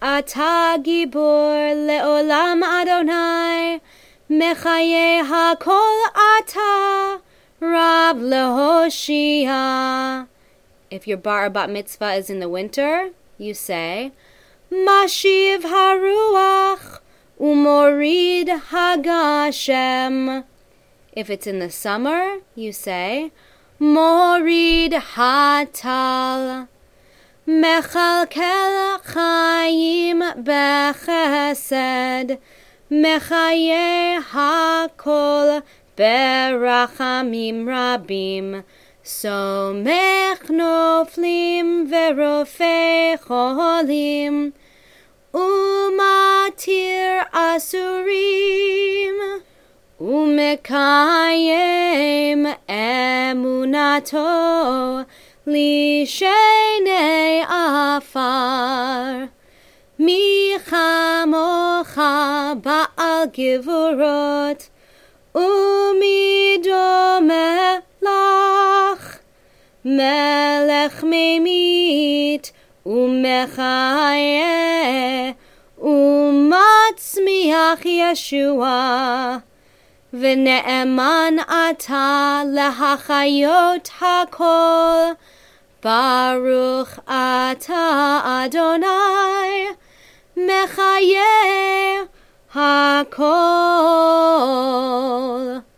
אתה גיבור לעולם אדוני, מחיה הכל אתה, רב להושיע. If your bar or bat mitzvah is in the winter, you say, Mashiv haruach umorid hagashem. If it's in the summer, you say, Morid hatal. Mechalkel chayim bechesed, mechaye hakol berachamim rabim. Somech noflim verofei cholim, umatir asurim, umekayem emunato lishenei afar. Mi chamocha ba'al givurot, umi domeh lach, melech memit umechaye, umatzmiach Yeshua. V'ne'eman ata lehachayot hakol, Baruch ata Adonai, mechaye hakol.